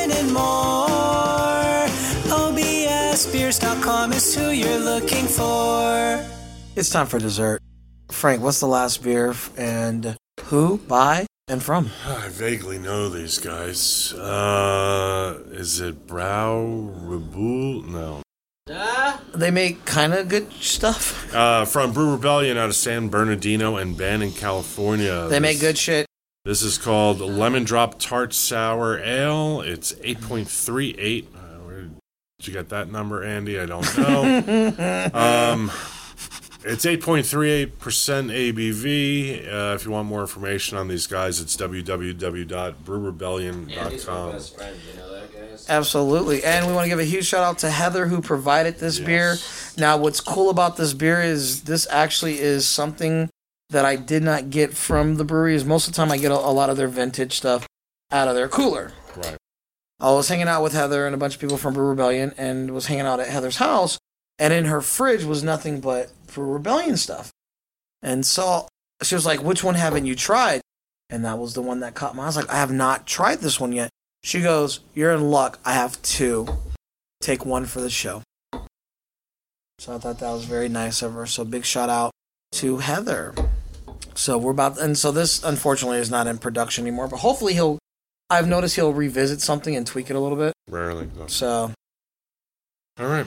and more. OBSbeers.com is who you're looking for. It's time for dessert. Frank, what's the last beer and who, by, and from? I vaguely know these guys. Is it Brau Reboul? No. They make kind of good stuff. From Brew Rebellion out of San Bernardino and Bannon, California. They make good shit. This is called Lemon Drop Tart Sour Ale. It's 8.38. Where did you get that number, Andy? I don't know. It's 8.38% ABV. If you want more information on these guys, it's www.brewrebellion.com. Best friend, you know that, guys? Absolutely. And we want to give a huge shout out to Heather who provided this beer. Now, what's cool about this beer is this actually is something that I did not get from the brewery. Is most of the time I get a lot of their vintage stuff out of their cooler. Right. I was hanging out with Heather and a bunch of people from Brew Rebellion and was hanging out at Heather's house. And in her fridge was nothing but Brew Rebellion stuff. And so she was like, which one haven't you tried? And that was the one that caught my eye. I was like, I have not tried this one yet. She goes, you're in luck. I have two. Take one for the show. So I thought that was very nice of her. So big shout out to Heather. So we're about, and so this unfortunately is not in production anymore, but hopefully I've noticed he'll revisit something and tweak it a little bit. Rarely. So. All right.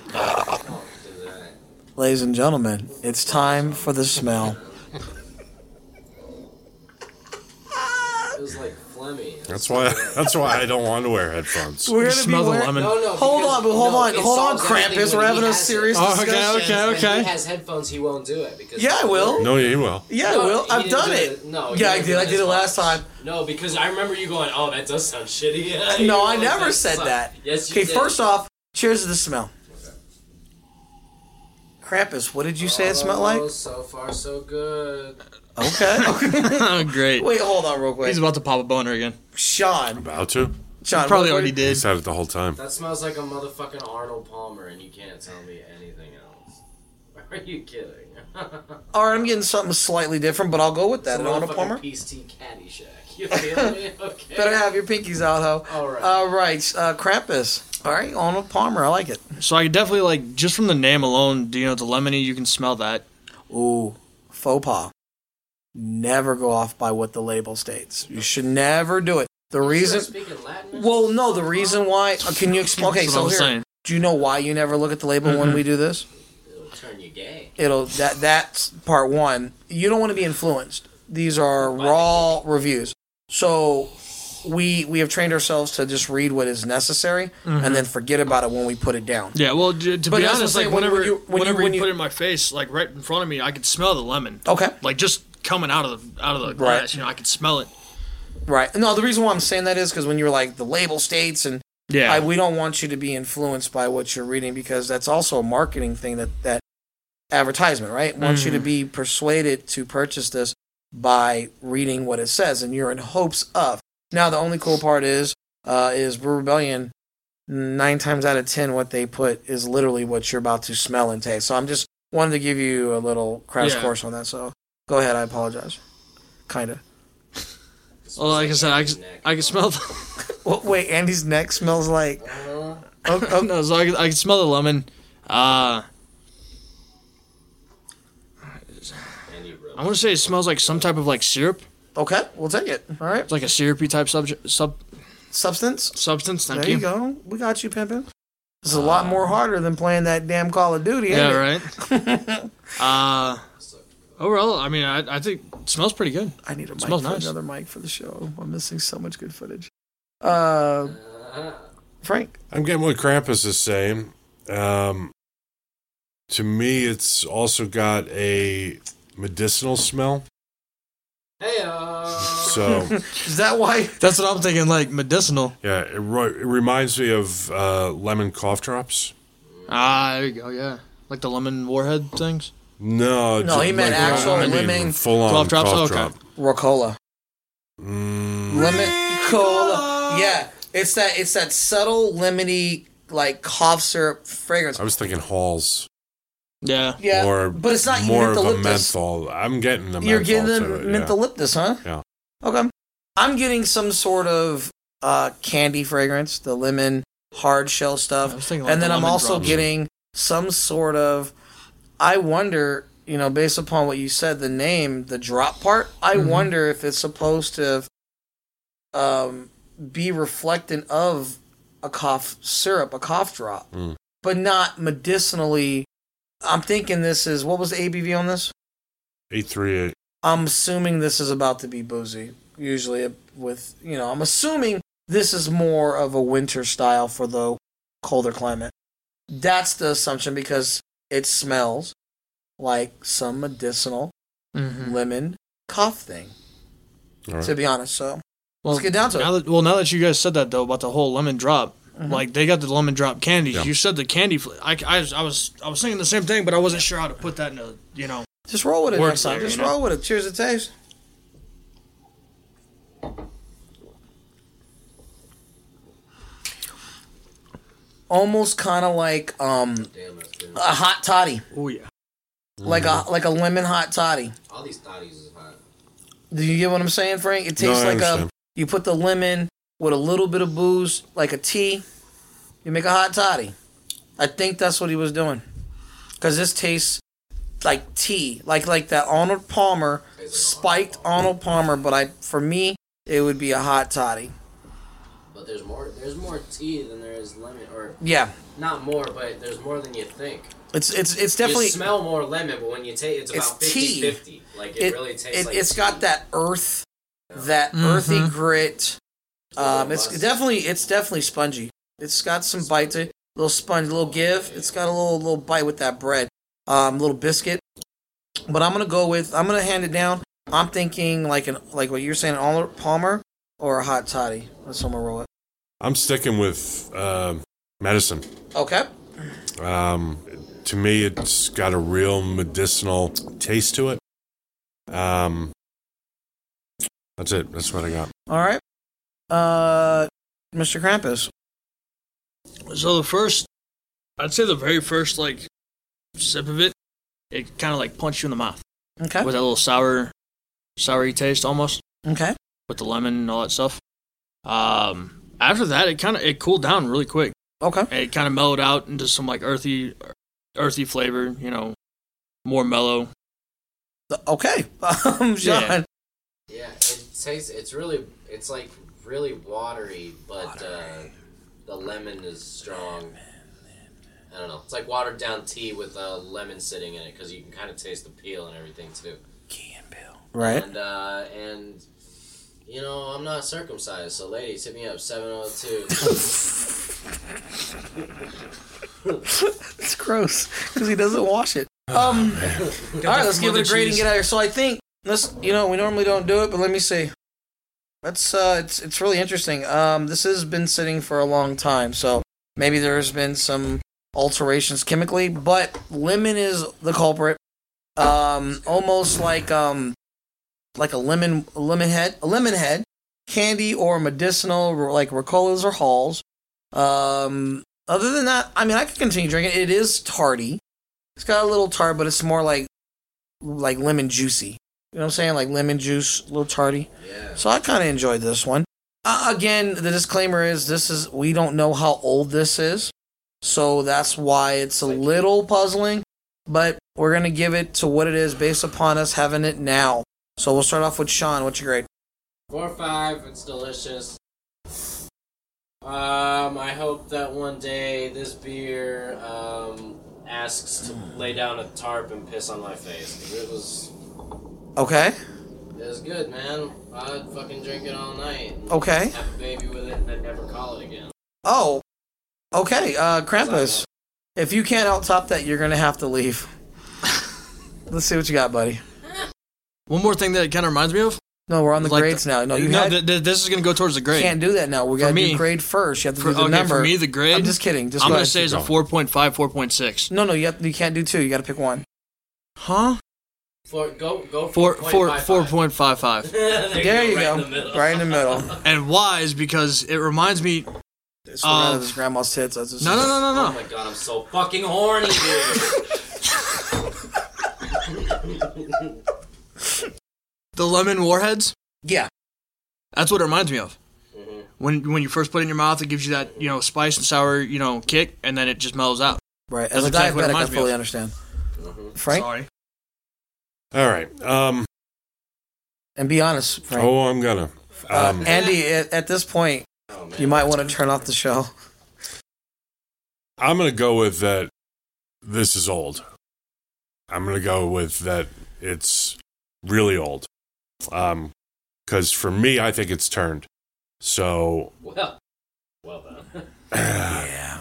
Ladies and gentlemen, it's time for the smell. It was like phlegmy. That's why I don't want to wear headphones. We're gonna smell the lemon. Hold on, Krampus. We're having a serious discussion. When he has headphones, he won't do it because. Yeah, I will. No, he will. Yeah, I will. I've done it. No. Yeah, I did. I did it last time. No, because I remember you going, "Oh, that does sound shitty." No, I never said that. Yes, you did. Okay, first off, cheers to the smell. Krampus, what did you say it smelled like? So far, so good. Okay. Great. Wait, hold on real quick. He's about to pop a boner again. Sean. About to? Sean, probably already did. He's had it the whole time. That smells like a motherfucking Arnold Palmer, and you can't tell me anything else. Are you kidding? All right, I'm getting something slightly different, but I'll go with that. It's An a Arnold motherfucking Palmer? Peace Tea Caddyshack. You feel me? Okay. Better have your pinkies out, ho. All right. Krampus. All right, Arnold Palmer. I like it. So I definitely like, just from the name alone, do you know, the lemony, you can smell that. Ooh, faux pas. Never go off by what the label states. You should never do it. The reason... Well, no, the reason why... Can you explain... Okay, so here... Do you know why you never look at the label when we do this? It'll turn you gay. That's part one. You don't want to be influenced. These are raw reviews. So we have trained ourselves to just read what is necessary and then forget about it when we put it down. Yeah, well, to be honest, like whenever you put you it in my face, like right in front of me, I could smell the lemon. Okay. Like just coming out of the glass, you know, I could smell it. Right. No, the reason why I'm saying that is because when you're like the label states and yeah, we don't want you to be influenced by what you're reading because that's also a marketing thing that advertisement, right? Wants you to be persuaded to purchase this by reading what it says, and you're in hopes of. Now, the only cool part is Brew Rebellion, 9 times out of 10, what they put is literally what you're about to smell and taste. So I'm just wanted to give you a little crash course on that. So go ahead. I apologize. Kind of. Well, like I said, I can smell well, wait, Andy's neck smells like... Okay. No, so I can smell the lemon. I want to say it smells like some type of like syrup. Okay, we'll take it. All right. It's like a syrupy type substance. Substance. Thank there you go. We got you, pimpin'. This is a lot more harder than playing that damn Call of Duty. Yeah, right. Overall, I mean, I think it smells pretty good. I need a mic smells for nice. another mic for the show. I'm missing so much good footage. Frank, I'm getting what Krampus is saying. To me, it's also got a medicinal smell. Hey, So is that why? That's what I'm thinking, like medicinal. Yeah, it reminds me of lemon cough drops. Ah, there you go. Yeah, like the lemon warhead things. No, he meant actual lemon full-on cough drops. Cough Okay. drop. Rocola. Lemon cola. Yeah, it's that subtle lemony like cough syrup fragrance. I was thinking Halls. Yeah. Or but it's not more of a mentholyptus. menthol. I'm getting the menthol. You're getting the to it, mentholyptus, huh? Yeah. Okay. I'm getting some sort of candy fragrance, the lemon hard shell stuff. And then I'm also getting some sort of, I wonder, based upon what you said, the name, the drop part, I wonder if it's supposed to be reflectant of a cough syrup, a cough drop, but not medicinally. I'm thinking this is, what was the ABV on this? 838. I'm assuming this is about to be boozy. Usually with, I'm assuming this is more of a winter style for the colder climate. That's the assumption because it smells like some medicinal lemon cough thing, to be honest. So let's get down to it. Now that you guys said that, though, about the whole lemon drop, like they got the lemon drop candy. Yeah. You said the candy. I was thinking the same thing, but I wasn't sure how to put that in a, Just roll with it next time. Just roll with it. Cheers to taste. Almost kind of like a hot toddy. Oh yeah. Like a lemon hot toddy. All these toddies is hot. Do you get what I'm saying, Frank? It tastes like you put the lemon with a little bit of booze, like a tea. You make a hot toddy. I think that's what he was doing. Because this tastes like tea, like that Arnold Palmer, spiked Arnold Palmer. But for me, it would be a hot toddy. But there's more tea than there is lemon, or not more, but there's more than you think. It's definitely, you smell more lemon, but when you taste, it's about 50-50. Like it really tastes like it's got that earth, that earthy grit. It's definitely spongy. It's got some bite to it, a little sponge, a little give. It's got a little bite with that bread, little biscuit. But I'm gonna hand it down. I'm thinking like what you're saying, Arnold Palmer or a hot toddy. That's how I'm gonna roll it. I'm sticking with medicine. Okay. To me, it's got a real medicinal taste to it. That's it. That's what I got. All right. Mr. Krampus. So I'd say the very first sip of it kind of punched you in the mouth. Okay. With that little soury taste almost. Okay. With the lemon and all that stuff. After that, it cooled down really quick. Okay. It kind of mellowed out into some earthy flavor, more mellow. Okay. John. Yeah, it tastes. It's really watery, but the lemon is strong. I don't know. It's like watered down tea with lemon sitting in it because you can kind of taste the peel and everything too. Key and peel. Right. And I'm not circumcised, so ladies, hit me up 702. It's gross because he doesn't wash it. All right, let's give it a grade and get out of here. So I think we normally don't do it, but let me see. It's really interesting. This has been sitting for a long time, so maybe there's been some alterations chemically, but lemon is the culprit. Almost like a lemon head, candy or medicinal like Ricolas or Halls. Other than that, I could continue drinking. It is tarty. It's got a little tart, but it's more like lemon juicy. You know what I'm saying? Like lemon juice, a little tarty. Yeah. So I kind of enjoyed this one. Again, the disclaimer is we don't know how old this is. So that's why it's a little puzzling. But we're going to give it to what it is based upon us having it now. So we'll start off with Sean. What's your grade? 4 or 5. It's delicious. I hope that one day this beer asks to lay down a tarp and piss on my face. 'Cause it was... Okay. It was good, man. I'd fucking drink it all night. Okay. Have a baby with it and then never call it again. Oh. Okay, Krampus. If you can't out-top that, you're going to have to leave. Let's see what you got, buddy. One more thing that it kind of reminds me of. No, we're on the grades now. No, this is going to go towards the grade. Can't do that now. We got to do grade first. You have to do the number. For me, the grade. I'm just kidding. I'm going to say it's a 4.5, 4.6. No, you can't do 2. You got to pick one. Huh? Go 4.55. There you go. Right in the middle. And why is because it reminds me of his grandma's tits. No. Oh my god, I'm so fucking horny, dude. The lemon warheads? Yeah. That's what it reminds me of. when you first put it in your mouth, it gives you that, you know, spice and sour, you know, kick, and then it just mellows out. Right. As a diabetic, I fully understand. Frank? Sorry. All right. And be honest, Frank. Oh, I'm gonna. Andy, at this point, you might want to turn off the show. I'm gonna go with that. This is old. I'm gonna go with that. It's really old. Because for me, I think it's turned. So. Well done. Yeah.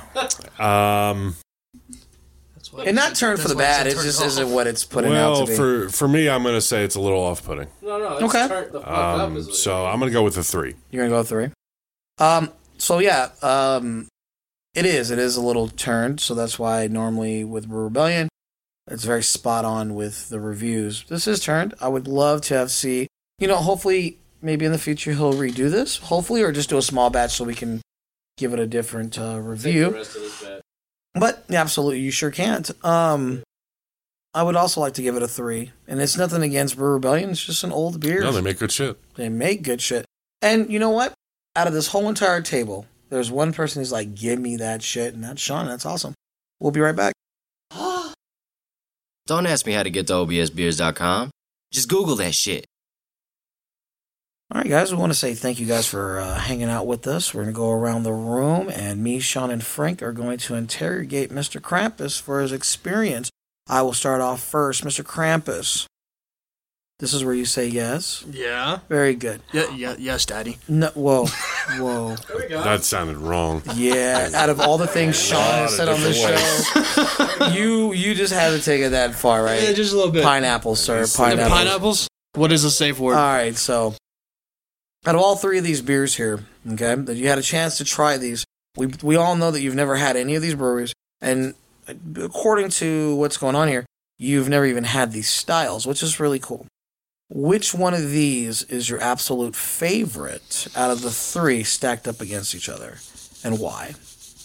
And not turned for the bad. It just isn't what it's putting out to be. Well, for me, I'm going to say it's a little off-putting. No, it's turned the fuck up. So I'm going to go with a 3. You're going to go 3? So yeah, it is a little turned, so that's why normally with Brew Rebellion, it's very spot on with the reviews. This is turned. I would love to see, hopefully, maybe in the future he'll redo this, hopefully, or just do a small batch so we can give it a different review. Take the rest of this batch. But yeah, absolutely, you sure can't. I would also like to give it a 3, and it's nothing against Brew Rebellion. It's just an old beer. No, they make good shit. They make good shit. And you know what? Out of this whole entire table, there's one person who's like, give me that shit, and that's Sean. That's awesome. We'll be right back. Don't ask me how to get to obsbeers.com. Just Google that shit. All right, guys, we want to say thank you guys for hanging out with us. We're going to go around the room, and me, Sean, and Frank are going to interrogate Mr. Krampus for his experience. I will start off first. Mr. Krampus, this is where you say yes? Yeah. Very good. Yeah, yes, Daddy. No, whoa. There we go. That sounded wrong. Yeah, out of all the things Sean has said on this show, you just had to take it that far, right? Yeah, just a little bit. Pineapples, sir. Pineapples. Pineapples? What is a safe word? All right, so out of all 3 of these beers here, okay, that you had a chance to try these, we all know that you've never had any of these breweries, and according to what's going on here, you've never even had these styles, which is really cool. Which one of these is your absolute favorite out of the 3 stacked up against each other, and why?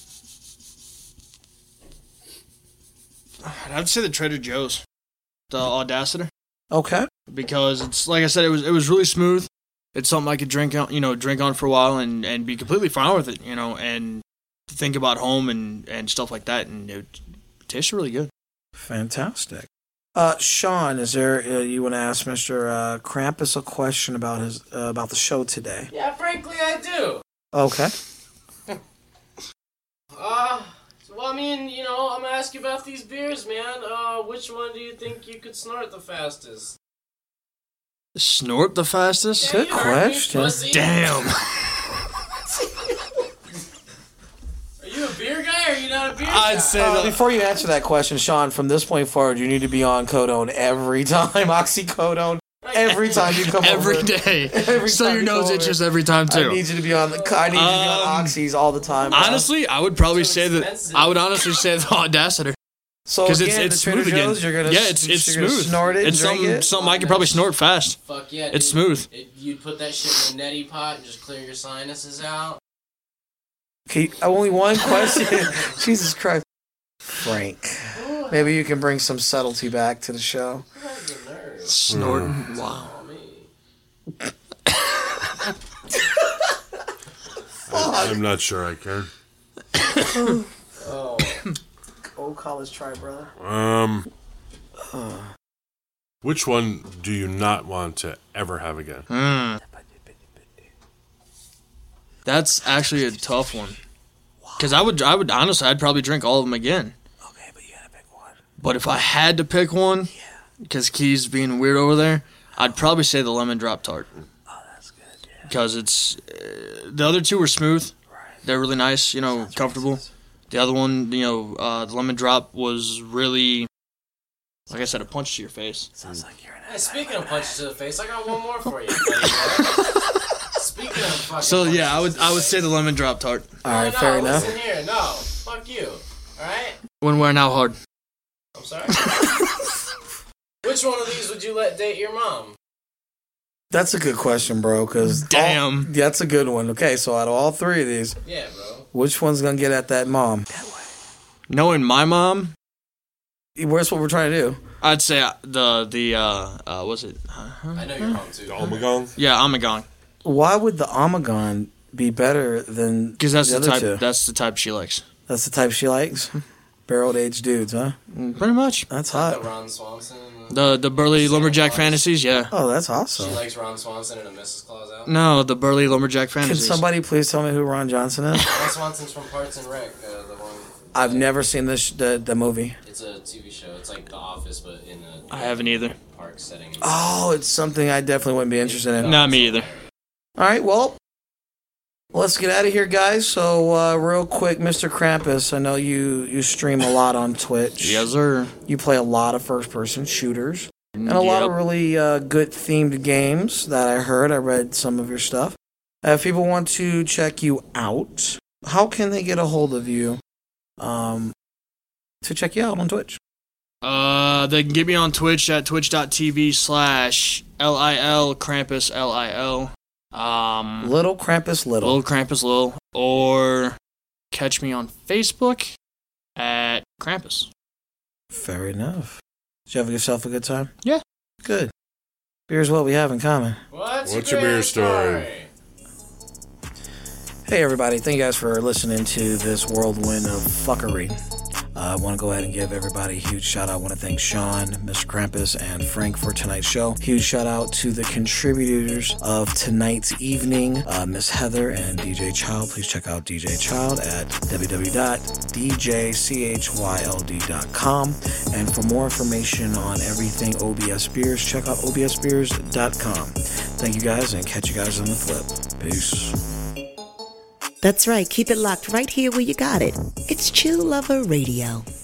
I'd have to say the Trader Joe's, the Audacity. Okay. Because it's, like I said, it was really smooth. It's something I could drink on for a while and be completely fine with it, and think about home and stuff like that, and it tastes really good. Fantastic. Sean, is there you want to ask Mr. Krampus a question about his about the show today? Yeah, frankly, I do. Okay. Well, I mean, I'm gonna ask you about these beers, man. Which one do you think you could snort the fastest? Snort the fastest? Good question. Damn. Are you a beer guy or are you not a beer guy? I'd say before you answer that question, Sean, from this point forward, you need to be on Codone every time. Oxycodone. Every time you come every over. day. Every so time your you nose come itches over. every time too. I need you to be on Oxys all the time. Bro. Honestly, I would probably say that. I would honestly say the Audacity. So because again, it's the Trader smooth again. Joe's, you're gonna it's you're gonna smooth. snort it. It's and drink something I could probably snort fast. Fuck yeah, it's dude. smooth. You'd put that shit in a neti pot and just clear your sinuses out. Okay, only one question. Jesus Christ, Frank. Maybe you can bring some subtlety back to the show. Snorting. Wow. I'm not sure I can. Old college try, brother. Which one do you not want to ever have again? That's actually a tough one. Because I would honestly, I'd probably drink all of them again. Okay, but you gotta pick one. But if I had to pick one, because Key's being weird over there, I'd probably say the lemon drop tart. Oh, that's good. Yeah. Because it's the other 2 were smooth. Right. They're really nice, comfortable. The other one, the lemon drop was really, like I said, a punch to your face. Sounds like you're an Hey, speaking of punches to the face, I got one more for you. Speaking of fucking So yeah, I punches would say the lemon drop tart. All right, fair enough. Listen here, no, fuck you. All right. When we're now hard. I'm sorry. Which one of these would you let date your mom? That's a good question, bro. Because damn, that's a good one. Okay, so out of all 3 of these, yeah, bro. Which one's gonna get at that mom? Knowing my mom, where's what we're trying to do? I'd say was it? I know you're home too. The Omagong? Yeah, Omagong. Why would the Omagong be better than Because that's the the other type. two. That's the type she likes. That's the type she likes? Barreled aged dudes, huh? Pretty much. That's The hot. Ron Swanson. The Burly Lumberjack Fantasies, yeah. Oh, that's She awesome. likes Ron Swanson and a Mrs. Claus out. No, the Burly Lumberjack Can Fantasies. somebody please tell me who Ron Johnson is? Ron Swanson's from Parks and Rec. The one. I've never seen the movie. It's a TV show. It's like The Office, but in a I haven't either. park setting. Oh, it's something I definitely wouldn't be interested in. Not me either. All right, well, let's get out of here, guys. So, real quick, Mr. Krampus, I know you stream a lot on Twitch. Yes, sir. You play a lot of first-person shooters and a lot of really good themed games that I heard. I read some of your stuff. If people want to check you out, how can they get a hold of you to check you out on Twitch? They can get me on Twitch at twitch.tv/LIL Krampus LIL. Little Krampus Little. Little Krampus Little. Or catch me on Facebook at Krampus. Fair enough. Did you have yourself a good time? Yeah. Good. Beer's what we have in common. What's your beer story? Hey everybody, thank you guys for listening to this whirlwind of fuckery. I want to go ahead and give everybody a huge shout out. I want to thank Sean, Mr. Krampus, and Frank for tonight's show. Huge shout out to the contributors of tonight's evening, Miss Heather and DJ Child. Please check out DJ Child at www.djchyld.com. And for more information on everything OBS Beers, check out obsbeers.com. Thank you guys, and catch you guys on the flip. Peace. That's right. Keep it locked right here where you got it. It's Chill Lover Radio.